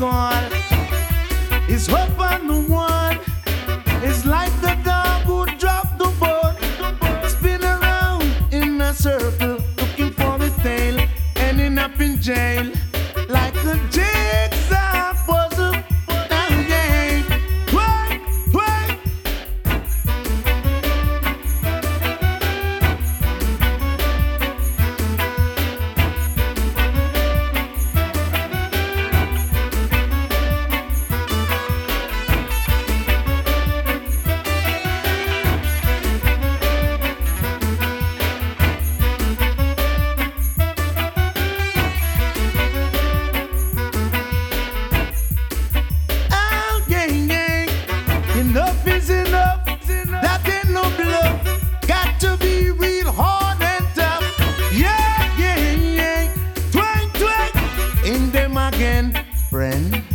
call. It's up on the one. It's like the dog who dropped the bone. Spin around in a circle, looking for his tail, ending up in jail. Like a jigsaw puzzle. Oh, yeah. Wait, wait. Enough is enough. That ain't no bluff. Got to be real hard and tough. Yeah, yeah, yeah. Twang, twang. In them again, friend.